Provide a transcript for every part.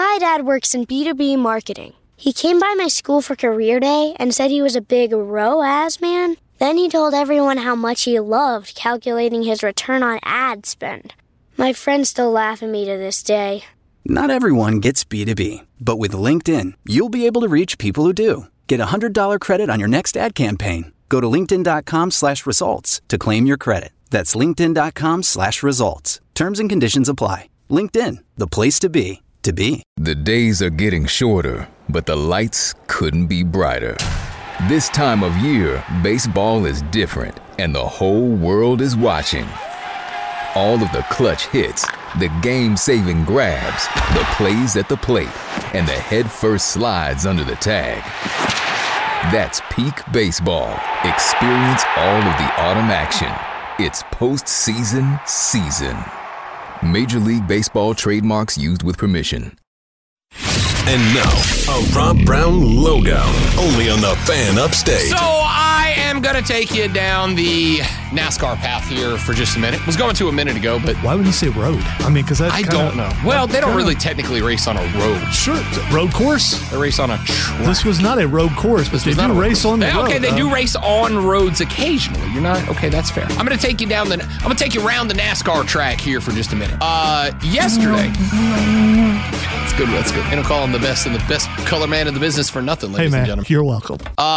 My dad works in B2B marketing. He came by my school for career day and said he was a big ROAS man. Then he told everyone how much he loved calculating his return on ad spend. My friends still laugh at me to this day. Not everyone gets B2B, but with LinkedIn, you'll be able to reach people who do. Get a $100 credit on your next ad campaign. Go to linkedin.com/results to claim your credit. That's linkedin.com/results. Terms and conditions apply. LinkedIn, the place to be, to be. The days are getting shorter, but the lights couldn't be brighter. This time of year, baseball is different, and the whole world is watching. All of the clutch hits, the game-saving grabs, the plays at the plate, and the head-first slides under the tag. That's peak baseball. Experience all of the autumn action. It's postseason season. Major League Baseball trademarks used with permission. And now, a Rob Brown lowdown, only on the Fan Upstate. So I am going to take you down the NASCAR path here for just a minute. Was going to a minute ago, but... Why would you say road? I mean, because I don't know. Well, they don't really technically race on a road. Sure. Road course? They race on a track. This was not a road course, but they do race on the road. Okay, they do race on roads occasionally. You're not... Okay, that's fair. I'm going to take you down the... I'm going to take you around the NASCAR track here for just a minute. Yesterday... That's good. That's good. They don't call him the best and the best color man in the business for nothing, ladies and gentlemen. You're welcome.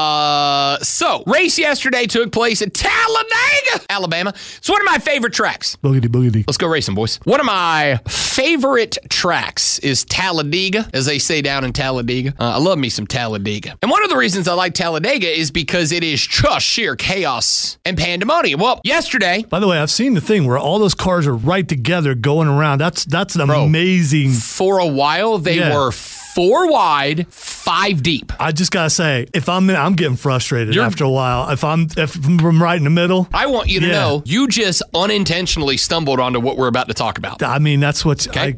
So, race yesterday took place at Talladega, Alabama. It's one of my favorite tracks. Boogity, boogity. Let's go racing, boys. One of my favorite tracks is Talladega, as they say down in Talladega. I love me some Talladega. And one of the reasons I like Talladega is because it is just sheer chaos and pandemonium. Well, yesterday... By the way, I've seen the thing where all those cars are right together going around. That's an amazing... For a while, they were 4 wide, 5 deep. I just gotta say, if I'm getting frustrated after a while. If I'm right in the middle, I want you to know you just unintentionally stumbled onto what we're about to talk about. I mean, that's what. Okay?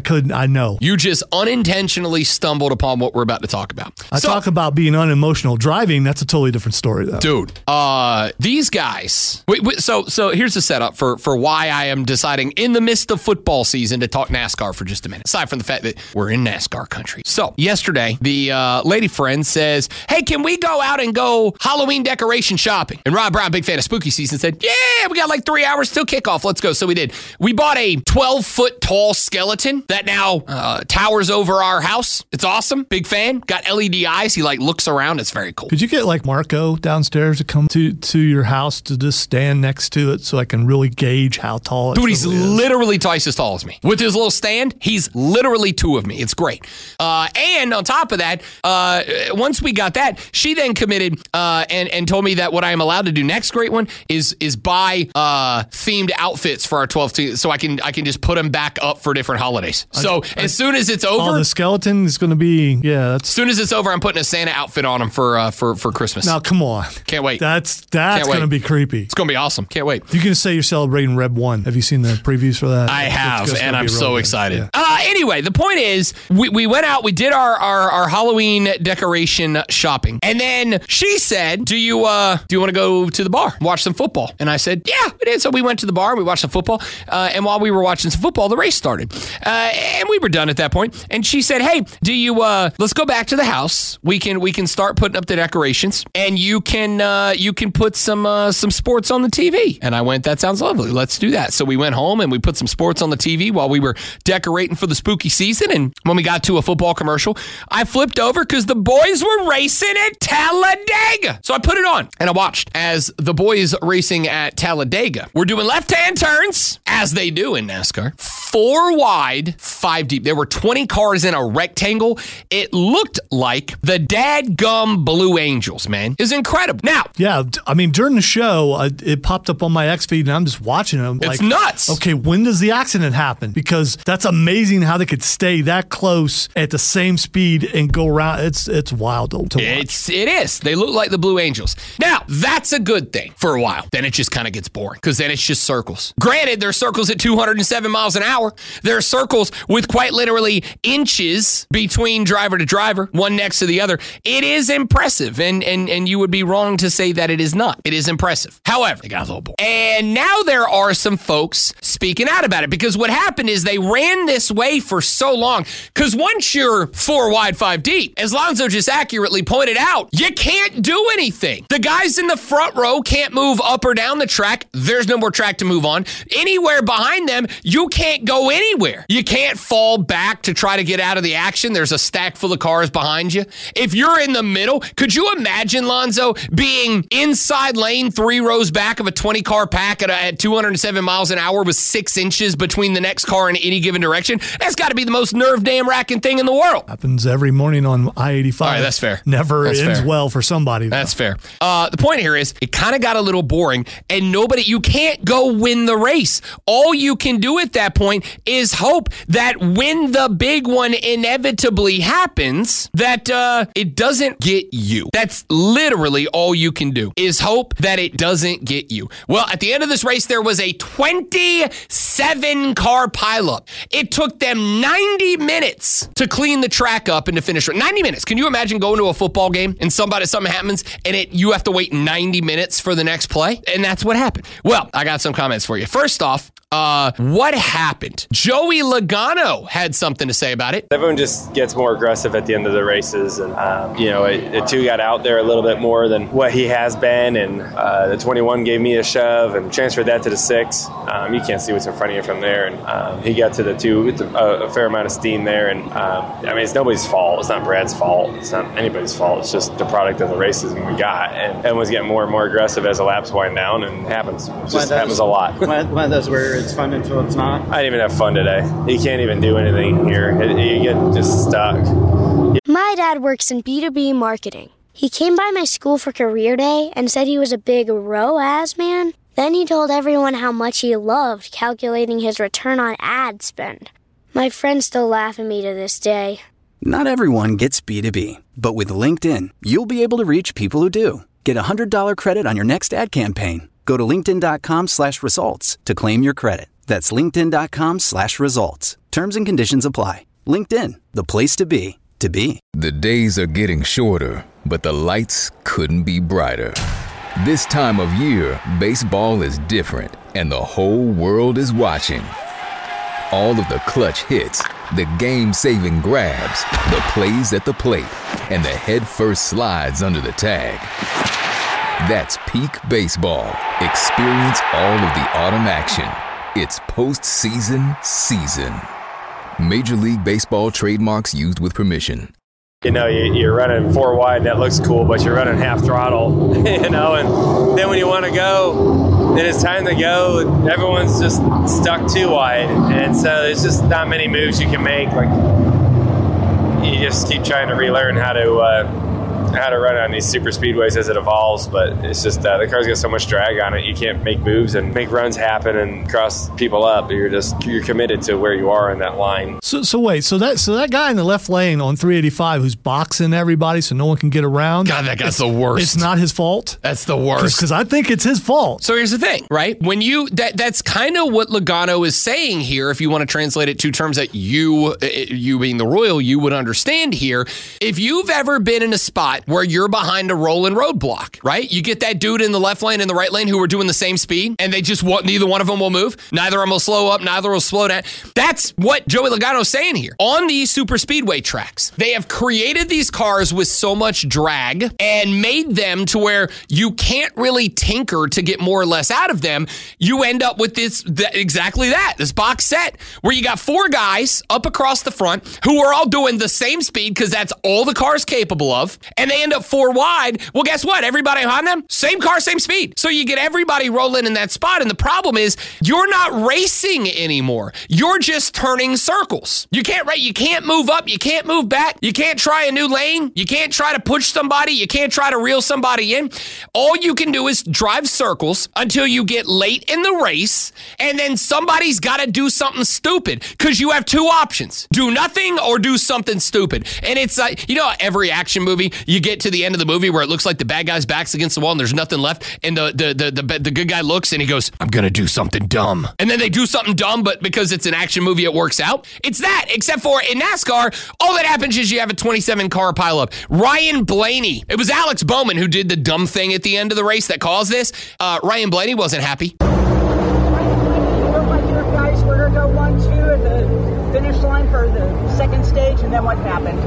I know. You just unintentionally stumbled upon what we're about to talk about. Talk about being unemotional driving. That's a totally different story, though, dude. These guys. So here's the setup for why I am deciding in the midst of football season to talk NASCAR for just a minute. Aside from the fact that we're in NASCAR country. So yesterday, the lady friend says, "Hey, can we go out and go Halloween decoration shopping?" And Rob Brown, big fan of spooky season, said, "Yeah, we got like 3 hours till kickoff. Let's go." So we did. We bought a 12-foot tall skeleton that now towers over our house. It's awesome. Big fan. Got LED eyes. He looks around. It's very cool. Could you get Marco downstairs to come to your house to just stand next to it so I can really gauge how tall it is? Dude, he's literally twice as tall as me. With his little stand, he's literally 2 of me. It's great. And on top of that, once we got that, she then committed and told me that what I am allowed to do next, great one, is buy themed outfits for our 12 team, so I can just put them back up for different holidays. So as soon as it's over, the skeleton is going to be as soon as it's over, I'm putting a Santa outfit on him for Christmas. Now come on, can't wait. That's going to be creepy. It's going to be awesome. Can't wait. You can say you're celebrating Rev 1. Have you seen the previews for that? I have, and I'm so excited. Yeah. Anyway, the point is, we went out, we did our Halloween decoration shopping, and then she said, "Do you want to go to the bar, watch some football?" And I said, "Yeah, we did." So we went to the bar, we watched some football, and while we were watching some football, the race started, and we were done at that point. And she said, "Hey, do you let's go back to the house. We can start putting up the decorations, and you can put some sports on the TV." And I went, "That sounds lovely. Let's do that." So we went home and we put some sports on the TV while we were decorating for the spooky season. And when we got to a football commercial, I flipped over because the boys were racing at Talladega. So I put it on and I watched as the boys racing at Talladega were doing left-hand turns, as they do in NASCAR. 4 wide, 5 deep. There were 20 cars in a rectangle. It looked like the dadgum Blue Angels, man. It was incredible. Now, yeah, I mean, during the show, it popped up on my X feed, and I'm just watching them. It's nuts. Okay, when does the accident happen? Because that's amazing how they could stay that close at the same speed and go around. It's wild to watch. It is. They look like the Blue Angels. Now, that's a good thing for a while. Then it just kind of gets boring because then it's just circles. Granted, there are circles at 207 miles an hour. There are circles with quite literally inches between driver to driver, one next to the other. It is impressive, and you would be wrong to say that it is not. It is impressive. However, it got a little boring. And now there are some folks speaking out about it because what happened is they ran this way for so long because once you're 4 wide, 5 deep, as Lonzo just accurately pointed out, you can't do anything. The guys in the front row can't move up or down the track. There's no more track to move on. Anywhere behind them, you can't go anywhere. You can't fall back to try to get out of the action. There's a stack full of cars behind you. If you're in the middle, could you imagine, Lonzo, being inside lane 3 rows back of a 20-car pack at 207 miles an hour with 6 inches between the next car in any given direction? That's got to be the most nerve-damn-racking thing in the world. Happens every morning on I-85. All right, that's fair. Never ends well for somebody, though. That's fair. The point here is it kind of got a little boring, and you can't go win the race. All you can do at that point is hope that when the big one inevitably happens, that it doesn't get you. That's literally all you can do, is hope that it doesn't get you. Well, at the end of this race, there was a 27-car pileup. It took them 90 minutes to clean the track up and to finish. 90 minutes. Can you imagine going to a football game and something happens and you have to wait 90 minutes for the next play? And that's what happened. Well, I got some comments for you. First off, what happened? Joey Logano had something to say about it. Everyone just gets more aggressive at the end of the races. And, Atu got out there a little bit more than what he has been. And the 21 gave me a shove and transferred that to the 6. You can't see what's in front of you from there. And he got to the 2 with a fair amount of steam there. And, it's nobody's fault. It's not Brad's fault. It's not anybody's fault. It's just the product of the races we got. And everyone's getting more and more aggressive as the laps wind down. And it happens. It just happens a lot. One of those where it's fun until it's not. I didn't even have fun today. You can't even do anything here. You get just stuck. My dad works in B2B marketing. He came by my school for career day and said he was a big ROAS man. Then he told everyone how much he loved calculating his return on ad spend. My friends still laugh at me to this day. Not everyone gets B2B, but with LinkedIn, you'll be able to reach people who do. Get a $100 credit on your next ad campaign. Go to linkedin.com/results to claim your credit. That's linkedin.com/results. Terms and conditions apply. LinkedIn, the place to be, to be. The days are getting shorter, but the lights couldn't be brighter. This time of year, baseball is different, and the whole world is watching. All of the clutch hits, the game-saving grabs, the plays at the plate, and the head-first slides under the tag. That's peak baseball. Experience all of the autumn action. It's postseason season. Major League Baseball trademarks used with permission. You're running 4 wide, that looks cool, but you're running half throttle, and then when you want to go, then it's time to go, everyone's just stuck 2 wide, and so there's just not many moves you can make. Like, you just keep trying to relearn how to run on these super speedways as it evolves, but it's just the car's got so much drag on it, you can't make moves and make runs happen and cross people up. You're committed to where you are in that line. So wait, so that guy in the left lane on 385 who's boxing everybody so no one can get around. God, that guy's the worst. It's not his fault. That's the worst. Because I think it's his fault. So here's the thing, right? When that's kind of what Logano is saying here. If you want to translate it to terms that you being the Royal, you would understand here. If you've ever been in a spot where you're behind a rolling roadblock, right? You get that dude in the left lane and the right lane who are doing the same speed, and neither one of them will move. Neither of them will slow up. Neither will slow down. That's what Joey Logano is saying here. On these super speedway tracks, they have created these cars with so much drag and made them to where you can't really tinker to get more or less out of them. You end up with this box set where you got 4 guys up across the front who are all doing the same speed because that's all the car's capable of. And and they end up 4 wide, well, guess what? Everybody behind them, same car, same speed. So you get everybody rolling in that spot. And the problem is you're not racing anymore. You're just turning circles. You can't race. You can't move up. You can't move back. You can't try a new lane. You can't try to push somebody. You can't try to reel somebody in. All you can do is drive circles until you get late in the race, and then somebody's got to do something stupid because you have 2 options: do nothing or do something stupid. And it's like, every action movie, you get to the end of the movie where it looks like the bad guy's back's against the wall and there's nothing left, and the good guy looks and he goes, I'm gonna do something dumb, and then they do something dumb, but because it's an action movie, it works out. It's that, except for in NASCAR, all that happens is you have a 27 car pileup. Ryan Blaney, it was Alex Bowman who did the dumb thing at the end of the race that caused this. Ryan Blaney wasn't happy. Guys, we're gonna go 1-2 at the finish line for the second stage, and then what happened?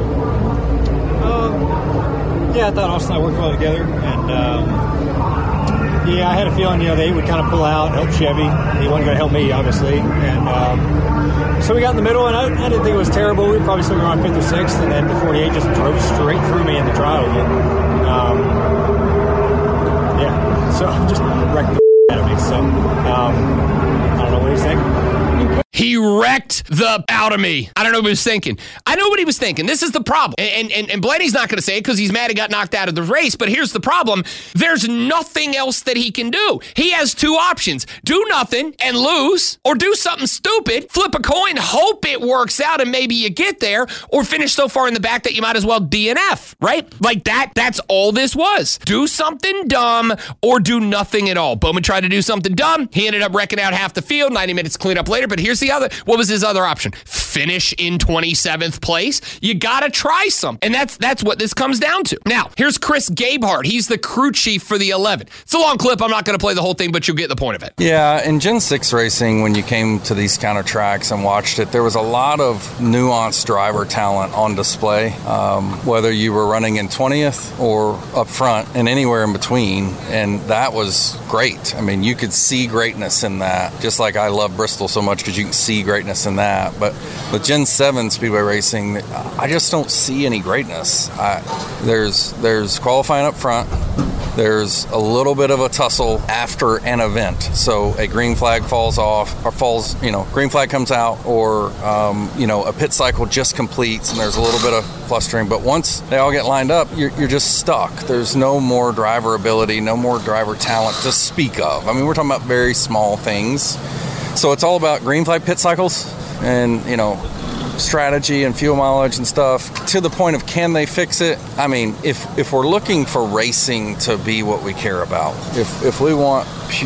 Yeah, I thought Austin and I worked well together, and I had a feeling, they would kind of pull out, help Chevy. He wasn't going to help me, obviously, and so we got in the middle, and I didn't think it was terrible. We were probably still around 5th or 6th, and then the 48 just drove straight through me in the trial again. So just wrecked the out of me. So I don't know what he's thinking. He wrecked the out of me. I don't know what he was thinking. I know what he was thinking. This is the problem. And Blaney's not going to say it because he's mad he got knocked out of the race. But here's the problem. There's nothing else that he can do. He has 2 options. Do nothing and lose, or do something stupid, flip a coin, hope it works out and maybe you get there, or finish so far in the back that you might as well DNF, right? Like that's all this was. Do something dumb or do nothing at all. Bowman tried to do something dumb. He ended up wrecking out half the field, 90 minutes clean up later. But here's the other. What was his other option? Finish in 27th place? You got to try something. And that's what this comes down to. Now, here's Chris Gabehart. He's the crew chief for the 11. It's a long clip. I'm not going to play the whole thing, but you'll get the point of it. Yeah, in Gen 6 racing, when you came to these kind of tracks and watched it, there was a lot of nuanced driver talent on display, whether you were running in 20th or up front and anywhere in between. And that was great. I mean, you could see greatness in that, just like I love Bristol so much because you can see greatness in that. But with Gen 7 Speedway racing, I just don't see any greatness. There's qualifying up front. There's a little bit of a tussle after an event. So a green flag falls off, or green flag comes out, or, a pit cycle just completes and there's a little bit of flustering. But once they all get lined up, you're just stuck. There's no more driver ability, no more driver talent to speak of. I mean, we're talking about very small things. So it's all about green flag pit cycles and, strategy and fuel mileage and stuff, to the point of can they fix it? I mean, if we're looking for racing to be what we care about, if we want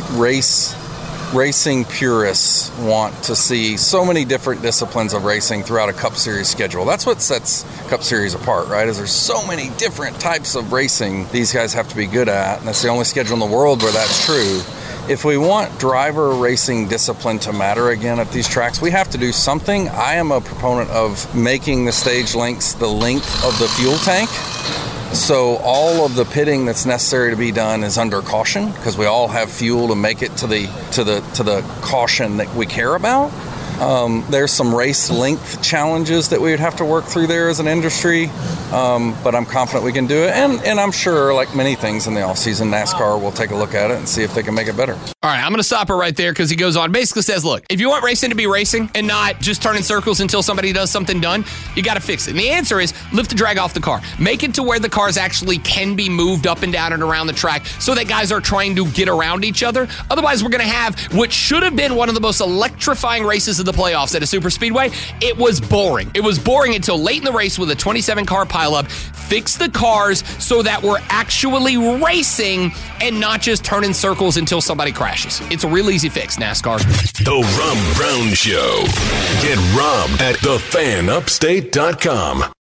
racing purists want to see so many different disciplines of racing throughout a Cup Series schedule. That's what sets Cup Series apart, right? Is there's so many different types of racing these guys have to be good at, and that's the only schedule in the world where that's true. If we want driver racing discipline to matter again at these tracks, we have to do something. I am a proponent of making the stage lengths the length of the fuel tank. So all of the pitting that's necessary to be done is under caution, because we all have fuel to make it to the caution that we care about. There's some race length challenges that we would have to work through there as an industry, but I'm confident we can do it. And I'm sure, like many things in the offseason, NASCAR will take a look at it and see if they can make it better. All right, I'm going to stop it right there because he goes on. Basically says, look, if you want racing to be racing and not just turning circles until somebody does something done, you got to fix it. And the answer is lift the drag off the car. Make it to where the cars actually can be moved up and down and around the track so that guys are trying to get around each other. Otherwise, we're going to have what should have been one of the most electrifying races of the playoffs at a super speedway. It was boring. It was boring until late in the race with a 27-car pileup. Fix the cars so that we're actually racing and not just turning circles until somebody crashes. It's a real easy fix, NASCAR. The Rob Brown Show. Get Rob at thefanupstate.com.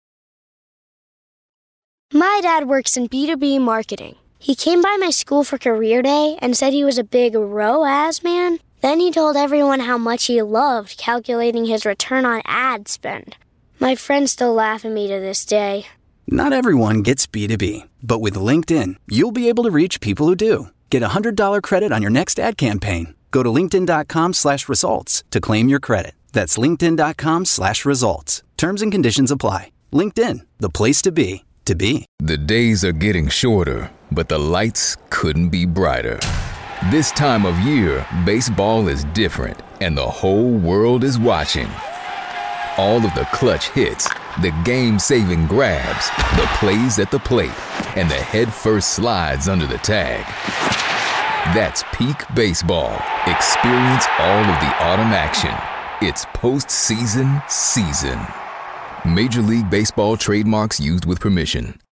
My dad works in B2B marketing. He came by my school for career day and said he was a big ROAS man. Then he told everyone how much he loved calculating his return on ad spend. My friends still laugh at me to this day. Not everyone gets B2B, but with LinkedIn, you'll be able to reach people who do. Get a $100 credit on your next ad campaign. Go to linkedin.com/results to claim your credit. That's linkedin.com/results. Terms and conditions apply. LinkedIn, the place to be, to be. The days are getting shorter, but the lights couldn't be brighter. This time of year, baseball is different, and the whole world is watching. All of the clutch hits, the game-saving grabs, the plays at the plate, and the head-first slides under the tag. That's peak baseball. Experience all of the autumn action. It's postseason season. Major League Baseball trademarks used with permission.